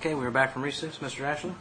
Okay, we're back from recess. Mr. Ashley?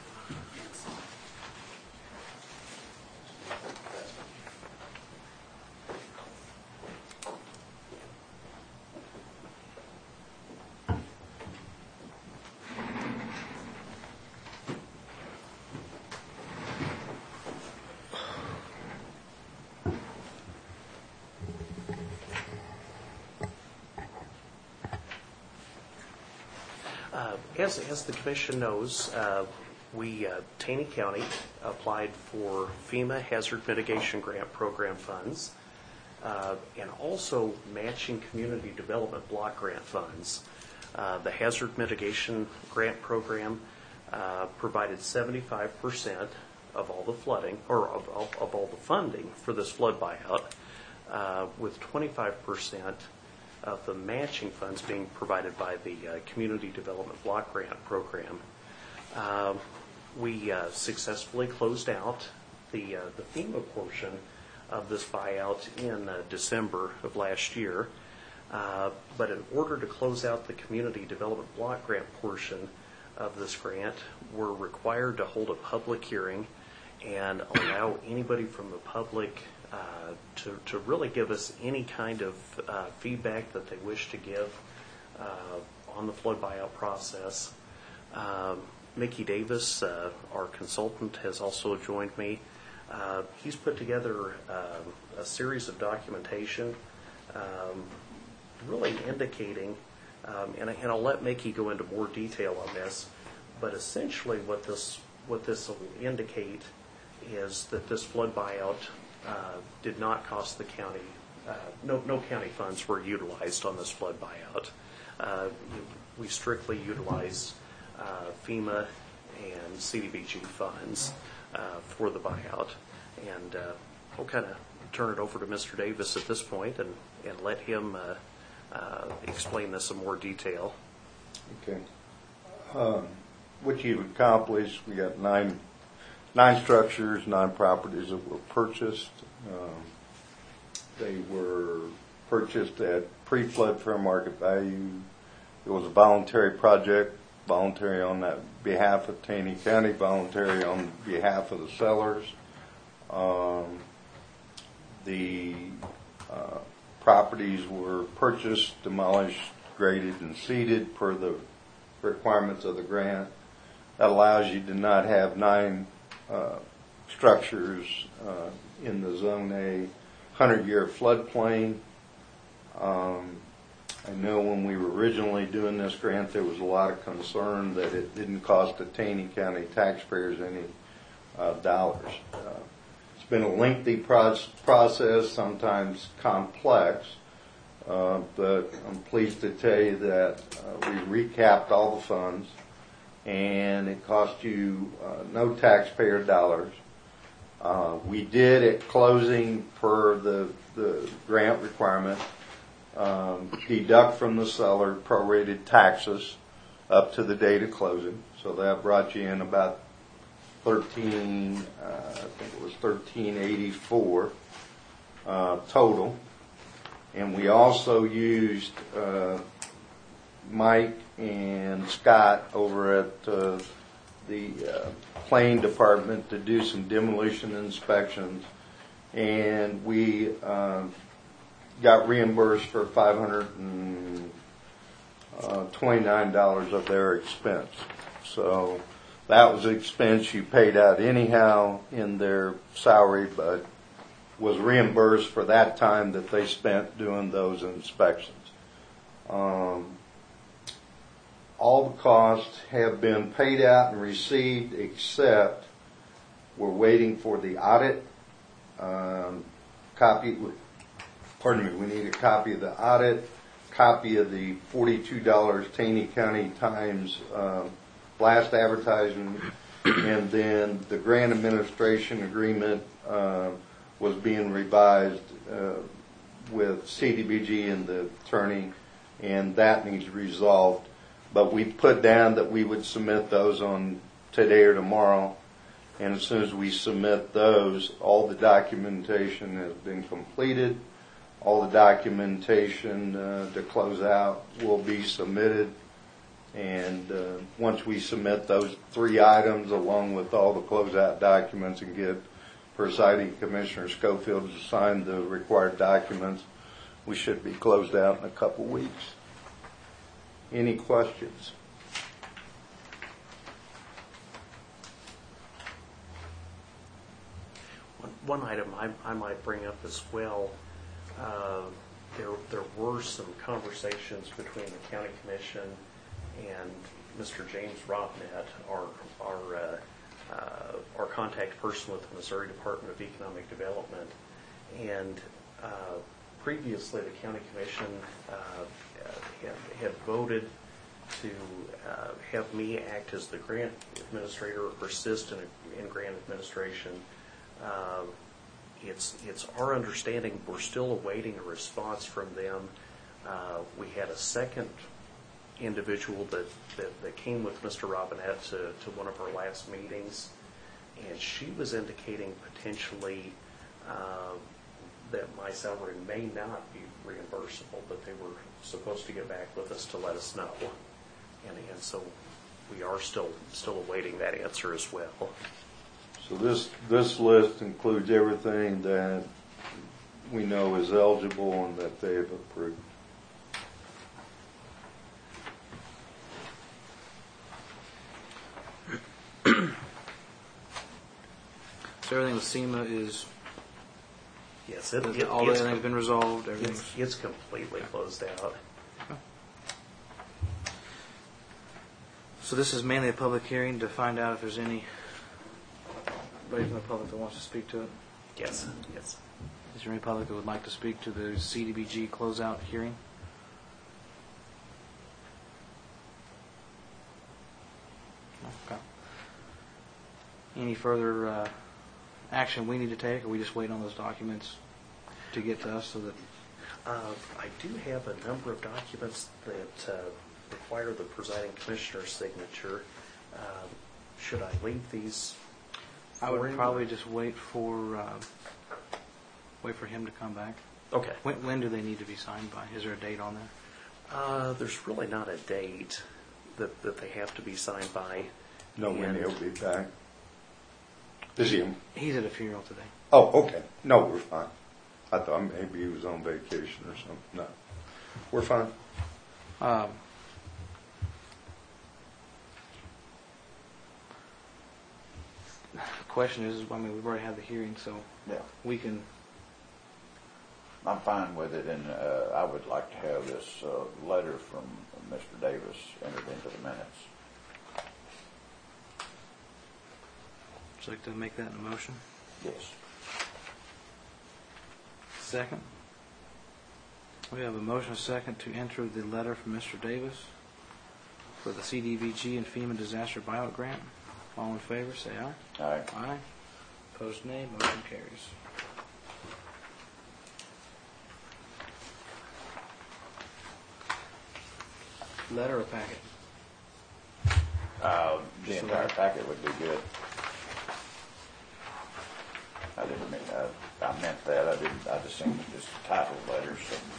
As the Commission knows, Taney County applied for FEMA Hazard Mitigation Grant Program funds and also matching community development block grant funds. The Hazard Mitigation Grant Program provided 75% of all the flooding, or of all the funding for this flood buyout, with 25% of the matching funds being provided by the Community Development Block Grant Program. We successfully closed out the FEMA portion of this buyout in December of last year. But in order to close out the Community Development Block Grant portion of this grant, we're required to hold a public hearing and allow anybody from the public to really give us any kind of feedback that they wish to give on the flood buyout process. Mickey Davis, our consultant, has also joined me. He's put together a series of documentation really indicating, and I'll let Mickey go into more detail on this, but essentially what this will indicate is that this flood buyout did not cost the county, no county funds were utilized on this flood buyout. We strictly utilized FEMA and CDBG funds for the buyout. And we'll kind of turn it over to Mr. Davis at this point and let him explain this in more detail. Okay. What you've accomplished, we got nine structures, 9 properties that were purchased. They were purchased at pre-flood fair market value. It was a voluntary project, voluntary on that behalf of Taney County, voluntary on behalf of the sellers. The properties were purchased, demolished, graded, and seeded per the requirements of the grant. That allows you to not have 9 structures in the Zone A 100-year floodplain. I know when we were originally doing this grant, there was a lot of concern that it didn't cost the Taney County taxpayers any dollars. It's been a lengthy process, sometimes complex, but I'm pleased to tell you that we recapped all the funds, and it cost you no taxpayer dollars. We did at closing per the grant requirement deduct from the seller prorated taxes up to the date of closing. So that brought you in about $1384 total. And we also used Mike and Scott over at the plane department to do some demolition inspections, and we got reimbursed for $529 of their expense. So that was an expense you paid out anyhow in their salary, but was reimbursed for that time that they spent doing those inspections. All the costs have been paid out and received, except we're waiting for the audit copy. Pardon me, we need a copy of the audit, copy of the $42 Taney County Times blast advertisement, and then the grant administration agreement was being revised with CDBG and the attorney, and that needs resolved. But we put down that we would submit those on today or tomorrow, and as soon as we submit those, all the documentation has been completed. All the documentation to close out will be submitted And once we submit those 3 items along with all the closeout documents and get presiding Commissioner Schofield to sign the required documents, we should be closed out in a couple weeks. Any questions? One item I might bring up as well, there were some conversations between the county commission and Mr. James Robnett, our contact person with the Missouri Department of Economic Development. And previously, the county commission had voted to have me act as the grant administrator or assist in grant administration. It's our understanding we're still awaiting a response from them. We had a second individual that came with Mr. Robinette to one of our last meetings, and she was indicating potentially that my salary may not be reimbursable, but they were supposed to get back with us to let us know. And so we are still awaiting that answer as well. So this list includes everything that we know is eligible and that they have approved. So everything with SEMA is, Yes, everything's been resolved. it's completely closed out. So this is mainly a public hearing to find out if there's anybody from the public that wants to speak to it. Yes. Is there any public that would like to speak to the CDBG closeout hearing? Okay. Any further action we need to take, or we just wait on those documents to get to us so that... I do have a number of documents that require the presiding commissioner's signature. Should I leave these? I would probably just wait for him to come back. Okay. When do they need to be signed by? Is there a date on there? There's really not a date that they have to be signed by. No, when he'll be back. Is he? He's at a funeral today. Oh, okay. No, we're fine. I thought maybe he was on vacation or something. No, we're fine. The question is, I mean, we've already had the hearing, so Yeah, we can... I'm fine with it, and I would like to have this letter from Mr. Davis entered into the minutes. Would you like to make that in a motion? Yes. Second. We have a motion and a second to enter the letter from Mr. Davis for the CDBG and FEMA disaster buyout grant. All in favor, say aye. Aye. Aye. Opposed, nay. Motion carries. Letter or packet? The entire packet would be good. I didn't mean I meant that. I just think just title letters.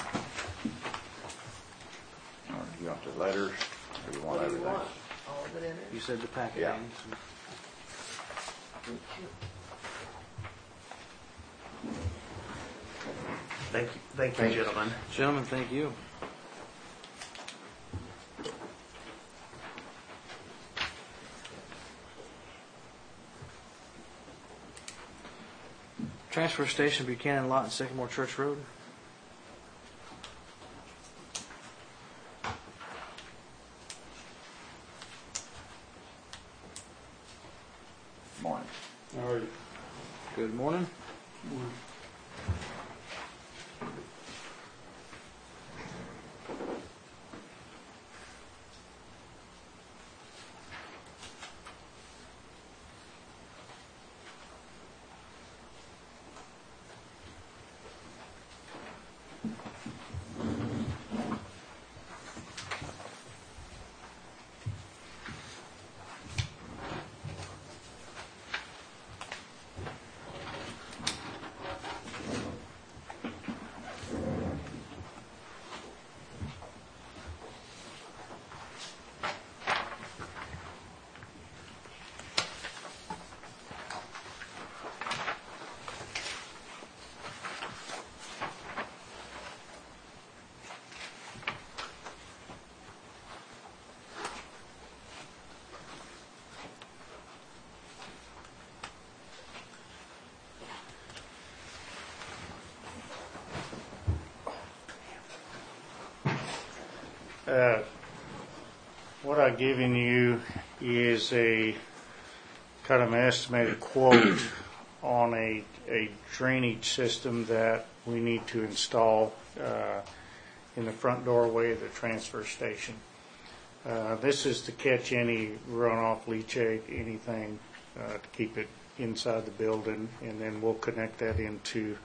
Or do you want the letters, or do you want everything? All of it in it? You said the packet. Yeah. Ann, so- Thank you, gentlemen. Gentlemen, thank you. Transfer station, Buchanan Lot and Sycamore Church Road. Morning. Good morning. What I've given you is a kind of an estimated quote on a drainage system that we need to install in the front doorway of the transfer station. This is to catch any runoff, leachate, anything to keep it inside the building, and then we'll connect that into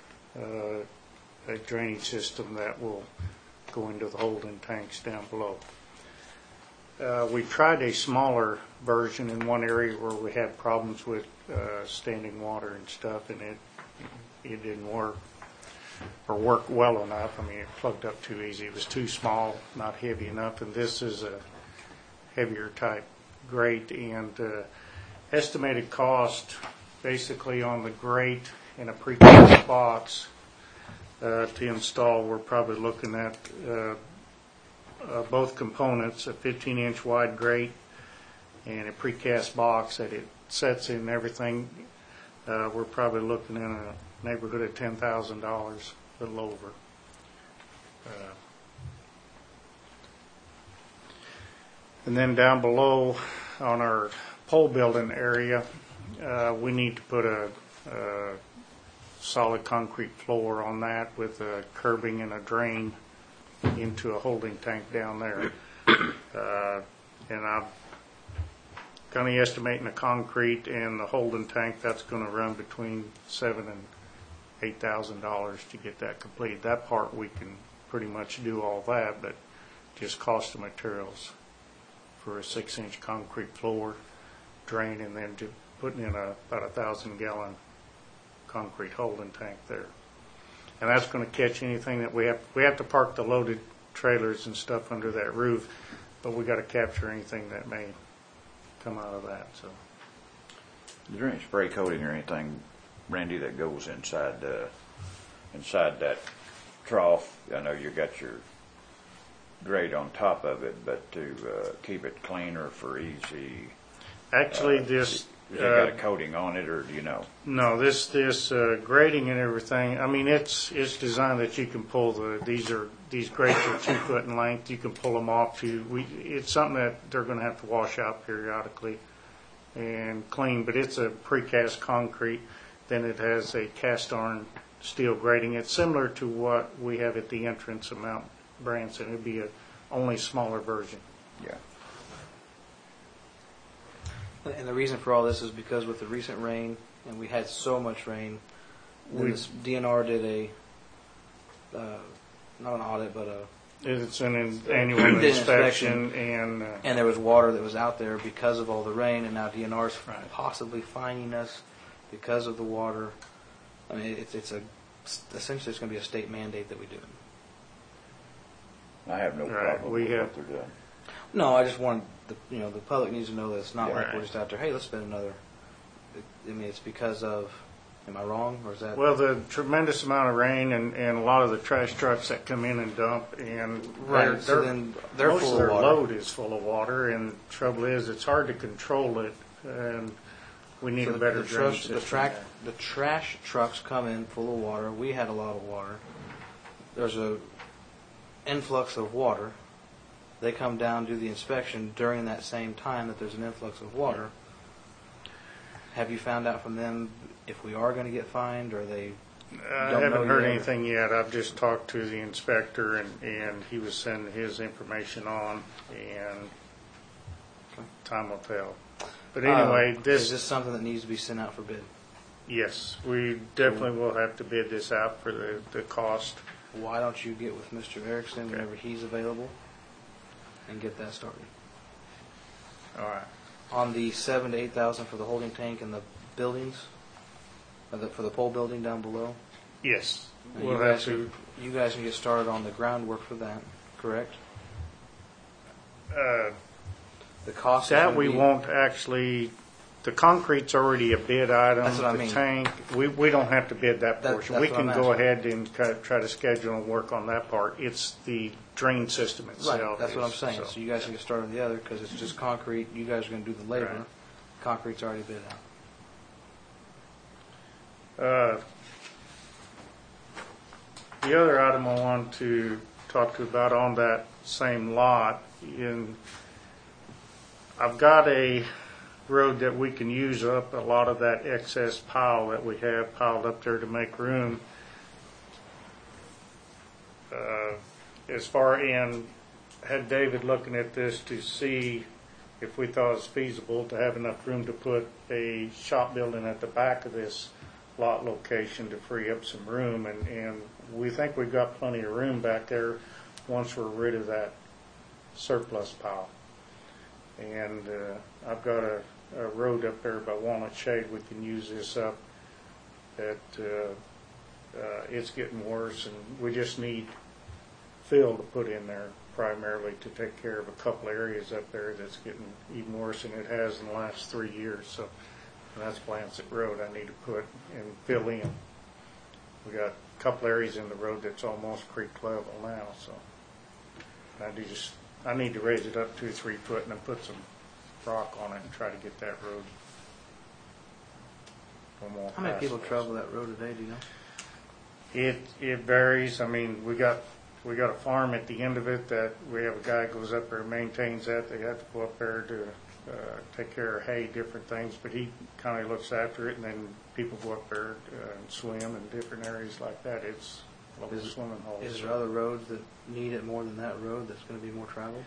a drainage system that will go into the holding tanks down below. We tried a smaller version in one area where we had problems with standing water and stuff, and it didn't work or work well enough. I mean, it plugged up too easy. It was too small, not heavy enough, and this is a heavier type grate. And estimated cost, basically on the grate in a precast box to install, we're probably looking at both components, a 15-inch wide grate and a precast box that it sets in everything. We're probably looking in a neighborhood of $10,000, a little over. And then down below on our pole building area, we need to put a solid concrete floor on that with a curbing and a drain into a holding tank down there. And I'm kind of estimating the concrete and the holding tank, that's going to run between $7,000 and $8,000 to get that completed. That part we can pretty much do all that, but just cost of materials for a 6-inch concrete floor, drain, and then putting in about 1,000-gallon concrete holding tank there. And that's going to catch anything that we have to park the loaded trailers and stuff under that roof, but we got to capture anything that may come out of that. So, Is there any spray coating or anything, Randy, that goes inside that trough? I know you got your grate on top of it, but to keep it cleaner for easy. actually, this. Has it got a coating on it, or do you know? No, this grading and everything. I mean, it's designed that you can pull these grates are 2 foot in length. You can pull them off it's something that they're going to have to wash out periodically and clean. But it's a precast concrete. Then it has a cast iron steel grating. It's similar to what we have at the entrance of Mount Branson. It'd be a only smaller version. Yeah. And the reason for all this is because with the recent rain, and we had so much rain, this DNR did not an audit, but It's an annual inspection, and there was water that was out there because of all the rain, and now DNR's possibly fining us because of the water. I mean, essentially it's going to be a state mandate that we do it. I have no problem with what they're doing. No, I just want the public needs to know that it's not like Right. we're just out there. Hey, let's spend another. I mean, it's because of. Am I wrong, or is that? well, the tremendous amount of rain and a lot of the trash trucks that come in and dump, and Right, so then they're most full of their of water. load is full of water, and the trouble is it's hard to control it, and we need So a better the drainage system. the trash trucks come in full of water. We had a lot of water. There's a influx of water. They come down, do the inspection during that same time that there's an influx of water. Have you found out from them if we are going to get fined, or they I don't know haven't heard yet? anything yet. I've just talked to the inspector, and he was sending his information on, and time will tell. But anyway, is this something that needs to be sent out for bid? yes, we definitely will have to bid this out for the cost. Why don't you get with Mr. Erickson whenever he's available and get that started? All right. On the 7,000 to 8,000 for the holding tank and the buildings, for the pole building down below. Yes, Now, we'll have to. You guys can get started on the groundwork for that, correct? The cost is That gonna we be- won't actually. The concrete's already a bid item. That's what I the mean. tank, we don't have to bid that portion. that's We what can I'm go asking. ahead and try to schedule and work on that part. It's the drain system itself. Right, that's what I'm saying. So, So you guys can get started on the other because it's just concrete. You guys are going to do the labor. Right. Concrete's already bid out. The other item I want to talked to about on that same lot. I've got a road that we can use up a lot of that excess pile that we have piled up there to make room. As far in, had David looking at this to see if we thought it was feasible to have enough room to put a shop building at the back of this lot location to free up some room, and we think we've got plenty of room back there once we're rid of that surplus pile. And I've got a road up there by Walnut Shade, we can use this up. That it's getting worse, and we just need fill to put in there primarily to take care of a couple areas up there that's getting even worse than it has in the last 3 years. So that's Lancet Road I need to put and fill in. We got a couple areas in the road that's almost creek level now, so I need to raise it up 2 or 3 foot and then put some rock on it and try to get that road. How many people travel that road today, do you know? It varies. I mean, we got a farm at the end of it that we have a guy who goes up there and maintains that. They have to go up there to take care of hay, different things, but he kind of looks after it, and then people go up there and swim in different areas like that. It's a little swimming hole. Is there other roads that need it more than that road that's going to be more traveled?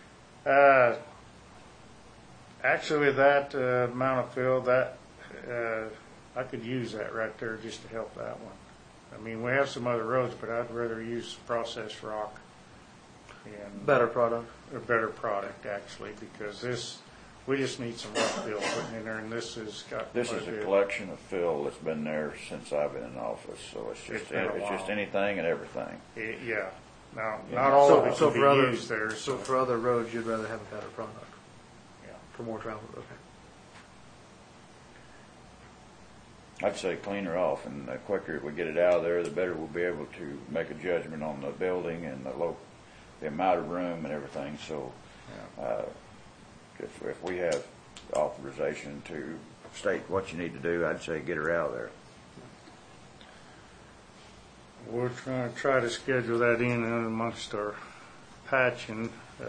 Actually, with that amount of fill, that I could use that right there just to help that one. I mean, we have some other roads, but I'd rather use processed rock. And Better product. a better product, actually, because we just need some rock fill putting in there, and this has got. This is a collection of fill that's been there since I've been in office, so it's just anything and everything. Yeah. Now, not all of it can be other, used there. So for other roads, you'd rather have a better product. Yeah. For more travel. Okay. I'd say clean her off, and the quicker we get it out of there, the better we'll be able to make a judgment on the building and the amount of room and everything. So, if we have authorization to state what you need to do, I'd say get her out of there. We're going to try to schedule that in amongst our patching. I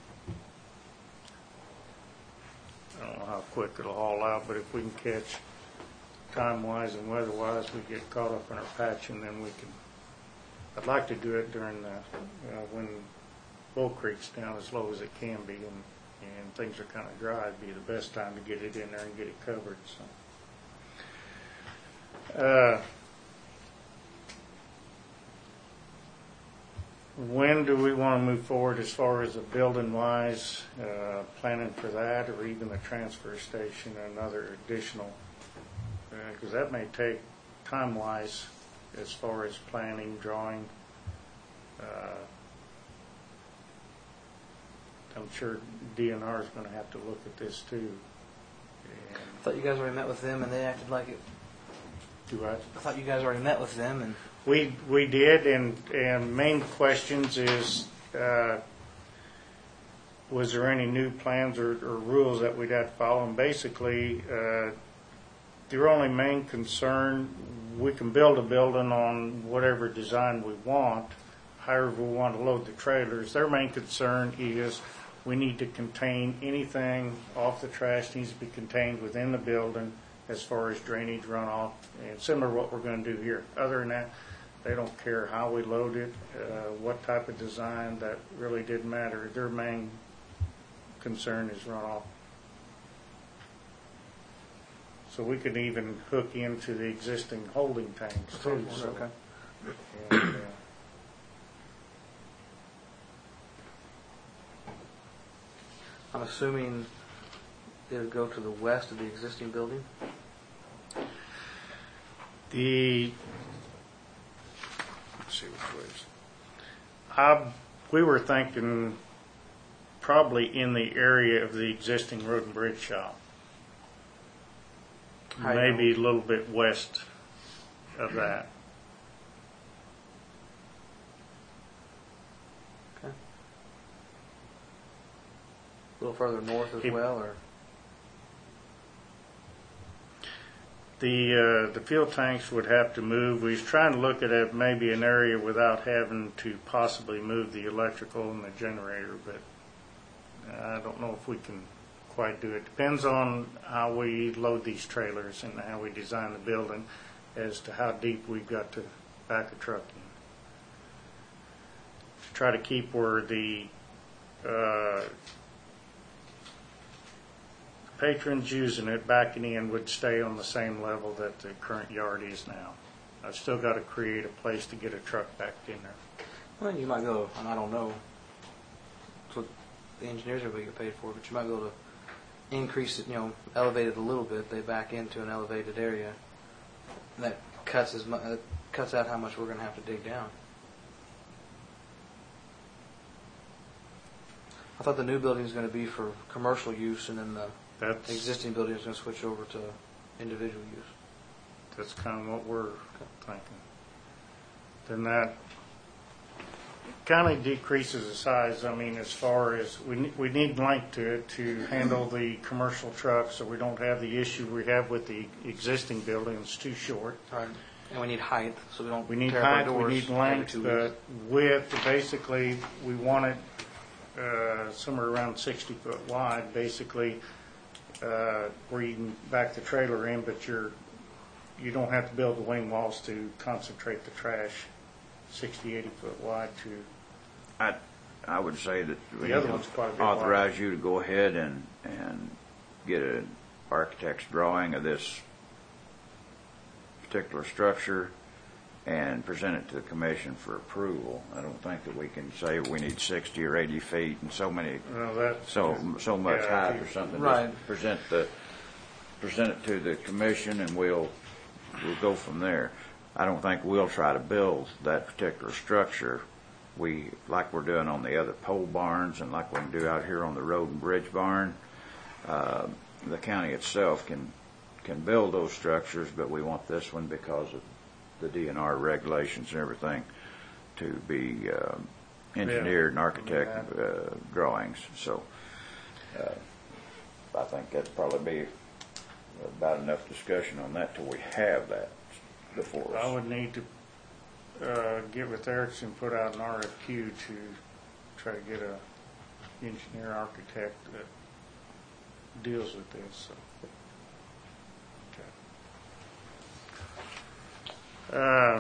don't know how quick it'll haul out, but if we can catch time-wise and weather-wise, we get caught up in our patching, then we can. I'd like to do it during when Bull Creek's down as low as it can be, and things are kind of dry. It'd be the best time to get it in there and get it covered. So. When do we want to move forward as far as the building-wise, planning for that, or even the transfer station, another additional? Because that may take time-wise as far as planning, drawing. I'm sure DNR is going to have to look at this too. I thought you guys already met with them and they acted like it. Do what? I thought you guys already met with them and. We did, and main questions is, was there any new plans or rules that we'd have to follow? And basically, their only main concern, we can build a building on whatever design we want, however we want to load the trailers. Their main concern is we need to contain anything off the trash needs to be contained within the building as far as drainage runoff, and similar to what we're going to do here. Other than that, they don't care how we load it, what type of design, that really didn't matter. Their main concern is runoff. So we could even hook into the existing holding tanks too. So, Okay. and, I'm assuming it would go to the west of the existing building? Let's see which ways. We were thinking probably in the area of the existing road and bridge shop. Maybe a little bit west of that. Okay. A little further north as well, or? The fuel tanks would have to move. We was trying to look at maybe an area without having to possibly move the electrical and the generator, but I don't know if we can quite do it. Depends on how we load these trailers and how we design the building as to how deep we've got to back a truck in. To try to keep where the patrons using it, backing in, would stay on the same level that the current yard is now. I've still got to create a place to get a truck backed in there. Well, you might go, and I don't know, that's what the engineers are going to get paid for, but you might be able to increase it, elevate it a little bit. They back into an elevated area. And that cuts out how much we're going to have to dig down. I thought the new building was going to be for commercial use, and then the existing building is going to switch over to individual use. That's kind of what we're thinking. Then that kind of decreases the size. I mean, as far as we need length to it to handle the commercial trucks, so we don't have the issue we have with the existing building. It's too short. Right. And we need height, so we don't. We need tear up our height. doors We need length. every 2 weeks. But width, basically, we want it somewhere around 60 foot wide. Basically, where you can back the trailer in, but you don't have to build the wing walls to concentrate the trash. 60, 80 foot wide to. I would say that we The other one's quite a bit authorize you to go ahead and get an architect's drawing of this particular structure and present it to the commission for approval. I don't think that we can say we need 60 or 80 feet and so many, so much yeah, height or something. Right. Just present it to the commission, and we'll go from there. I don't think we'll try to build that particular structure. Like we're doing on the other pole barns and like we can do out here on the road and bridge barn. The county itself can build those structures, but we want this one because of the DNR regulations and everything to be engineered and architect drawings. So I think that'd probably be about enough discussion on that till we have that before us. I would need to get with Erickson, put out an RFQ to try to get a engineer architect that deals with this. So. Okay.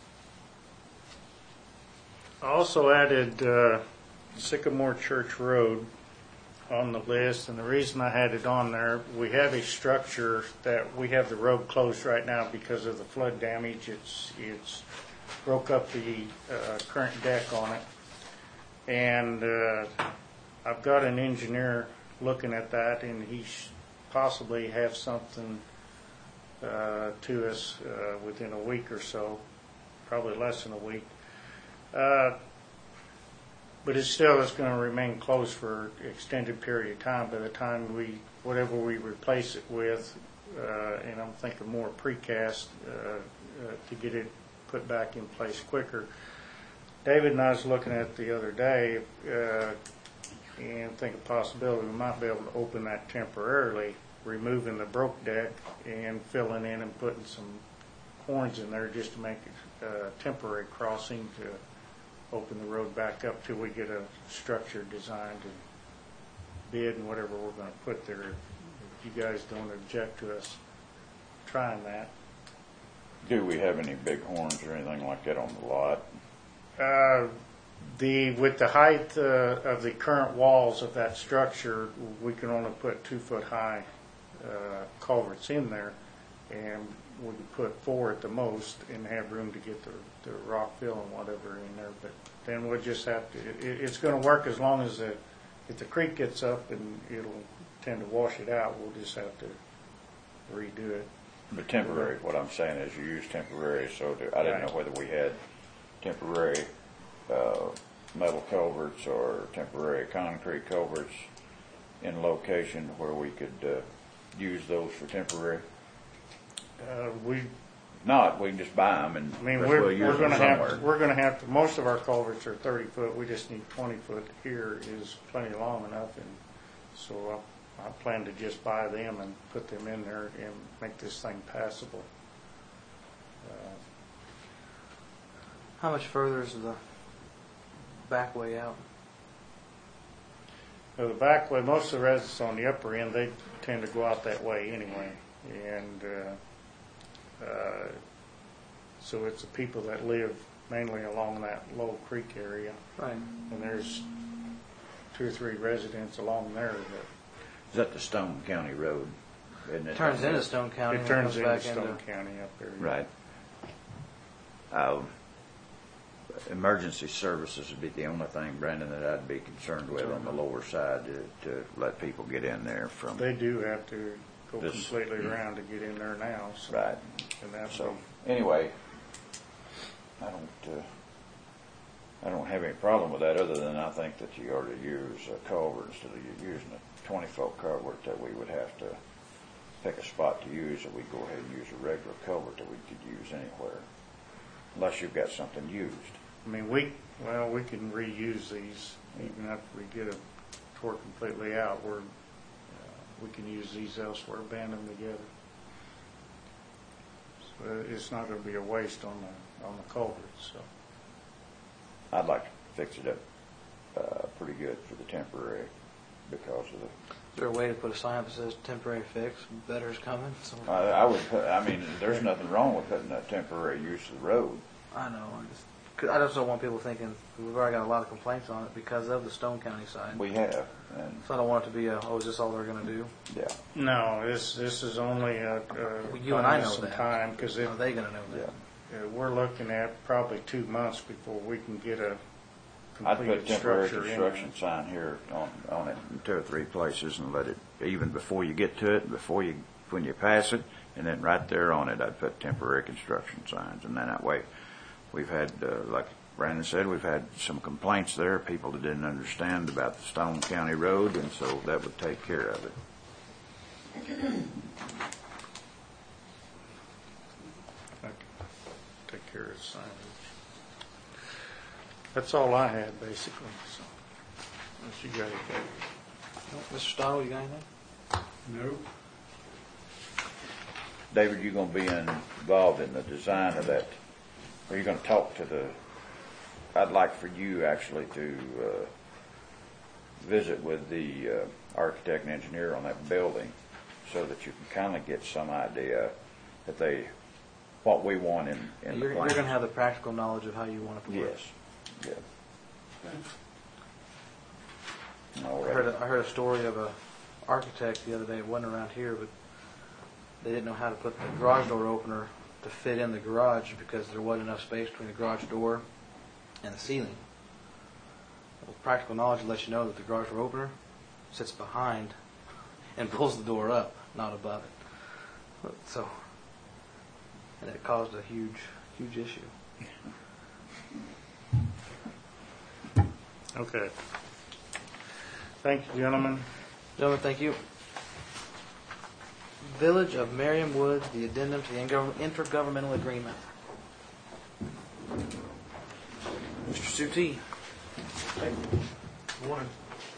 I also added Sycamore Church Road on the list, and the reason I had it on there, we have a structure that we have the road closed right now because of the flood damage. It's broke up the current deck on it, and I've got an engineer looking at that, and he possibly have something to us within a week or so, probably less than a week. But it's going to remain closed for an extended period of time. By the time whatever we replace it with, and I'm thinking more precast to get it put back in place quicker. David and I was looking at it the other day and think a possibility we might be able to open that temporarily, removing the broke deck and filling in and putting some horns in there just to make it a temporary crossing to open the road back up till we get a structure designed and bid and whatever we're going to put there. If you guys don't object to us trying that. Do we have any big horns or anything like that on the lot? With the height of the current walls of that structure, we can only put 2 foot high culverts in there, and we can put 4 at the most and have room to get the rock fill and whatever in there. But then we'll just have to. It's going to work as long as if the creek gets up and it'll tend to wash it out. We'll just have to redo it. But temporary, what I'm saying is you use temporary, so I didn't know whether we had temporary metal culverts or temporary concrete culverts in location where we could use those for temporary. We can just buy them and we're going to have to. Most of our culverts are 30 foot. We just need 20 foot. Here is plenty long enough, and so I plan to just buy them and put them in there and make this thing passable. How much further is the back way out? The back way, most of the residents on the upper end, they tend to go out that way anyway. And so it's the people that live mainly along that Lowell Creek area. Right. And there's 2 or 3 residents along there that Is that the Stone County Road? Isn't it? Turns into Stone County. it and turns comes into back Stone County up there. Right. Emergency services would be the only thing, Brandon, that I'd be concerned with on the lower side to let people get in there from. They do have to go This- completely around to get in there now. So, Right. and that's So anyway, I don't have any problem with that, other than I think that you ought to use a culvert instead of using a 20-foot culvert that we would have to pick a spot to use, or we'd go ahead and use a regular culvert that we could use anywhere, unless you've got something used. I mean, we can reuse these even after we get them tore completely out. We can use these elsewhere, band them together. So it's not going to be a waste on the culverts. So I'd like to fix it up pretty good for the temporary because of the. Is there a way to put a sign that says temporary fix, better's coming? So, I would put, I mean, there's nothing wrong with putting a temporary use of the road. I know. I just don't want people thinking we've already got a lot of complaints on it because of the Stone County side. We have, and So I don't want it to be is this all they're going to do? yeah, no, this is only You and I know some that. time because How are they going to know that? yeah. we're looking at probably 2 months before we can get a I'd put a completed temporary structure in construction sign here on it in 2 or 3 places and let it, even before you get to it, when you pass it, and then right there on it, I'd put temporary construction signs, and then that way, we've had, like Brandon said, we've had some complaints there, people that didn't understand about the Stone County Road, and so that would take care of it. Take care of signage. That's all I had basically. So, unless you got anything. Mr. Stottle, you got anything? No. David, you going to be involved in the design of that? Are you going to talk to I'd like for you actually to visit with the architect and engineer on that building so that you can kind of get some idea that what we want in You're the going plan. to have the practical knowledge of how you want it to work. Yes. Yeah. All I right. heard a story of a architect the other day. It wasn't around here, but they didn't know how to put the garage door opener to fit in the garage because there wasn't enough space between the garage door and the ceiling. Well, practical knowledge lets you know that the garage door opener sits behind and pulls the door up, not above it. So, and it caused a huge issue. Okay. Thank you, gentlemen. Gentlemen, thank you. Village of Merriam Woods, the addendum to the intergovernmental agreement. Mr. Suti. Good morning.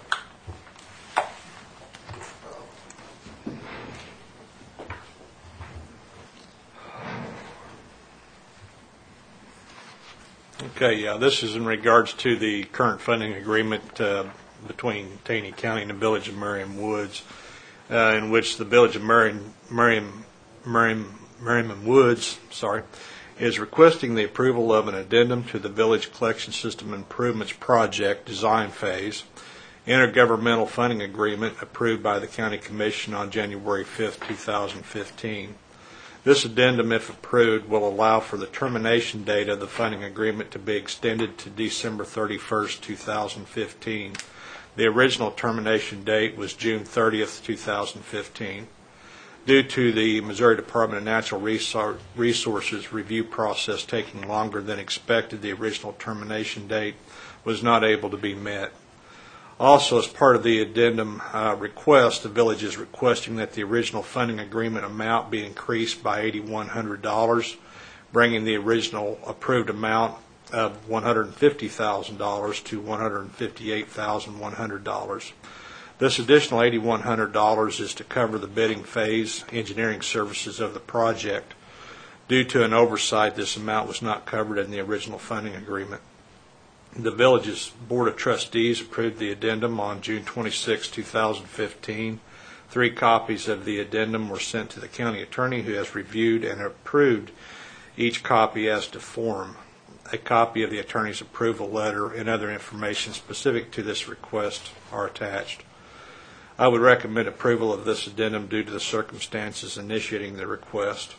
Okay, this is in regards to the current funding agreement between Taney County and the Village of Merriam Woods, in which the Village of Merriam Woods, is requesting the approval of an addendum to the Village Collection System Improvements Project Design Phase, intergovernmental funding agreement approved by the County Commission on January 5th, 2015. This addendum, if approved, will allow for the termination date of the funding agreement to be extended to December 31st, 2015. The original termination date was June 30th, 2015. Due to the Missouri Department of Natural Resources review process taking longer than expected, the original termination date was not able to be met. Also, as part of the addendum request, the village is requesting that the original funding agreement amount be increased by $8,100, bringing the original approved amount of $150,000 to $158,100. This additional $8,100 is to cover the bidding phase engineering services of the project. Due to an oversight, this amount was not covered in the original funding agreement. The village's Board of Trustees approved the addendum on June 26, 2015. 3 copies of the addendum were sent to the county attorney, who has reviewed and approved each copy as to form. A copy of the attorney's approval letter and other information specific to this request are attached. I would recommend approval of this addendum due to the circumstances initiating the request.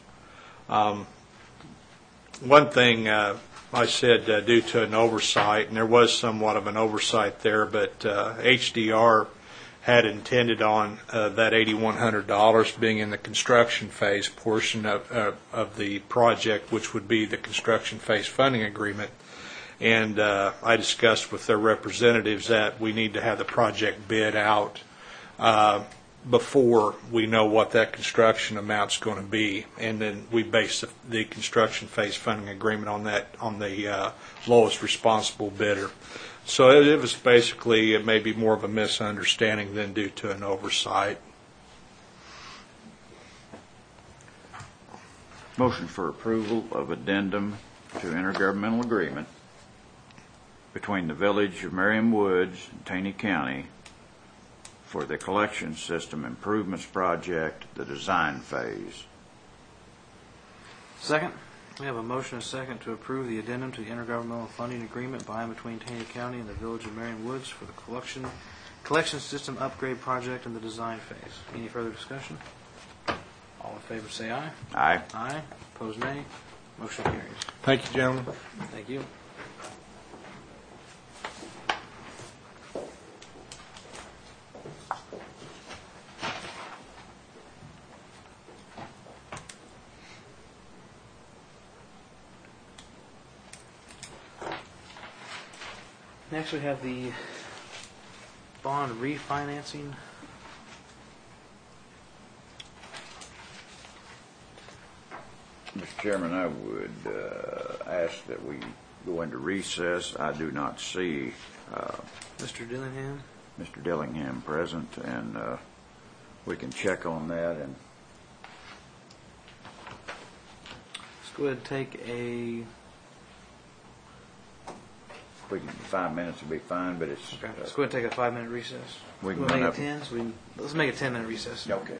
One thing I said due to an oversight, and there was somewhat of an oversight there, but HDR had intended on that $8,100 being in the construction phase portion of the project, which would be the construction phase funding agreement. And I discussed with their representatives that we need to have the project bid out before we know what that construction amount's going to be, and then we base the construction phase funding agreement on that, on the lowest responsible bidder. So it was basically, it may be more of a misunderstanding than due to an oversight. Motion for approval of addendum to intergovernmental agreement between the Village of Merriam Woods and Taney County for the collection system improvements project, the design phase. Second. We have a motion and a second to approve the addendum to the intergovernmental funding agreement by and between Taney County and the Village of Merriam Woods for the collection system upgrade project in the design phase. Any further discussion? All in favor say aye. Aye. Aye. Opposed, nay. Motion carries. Thank you, gentlemen. Thank you. Next we have the bond refinancing. Mr. Chairman, I would ask that we go into recess. I do not see Mr. Dillingham. Mr. Dillingham present, and we can check on that. And Let's go ahead and take a... we can, 5 minutes would be fine, but it's... Okay, let's go ahead and take a 5-minute recess. We can We'll make run it up- 10, let's make a 10-minute recess. Okay.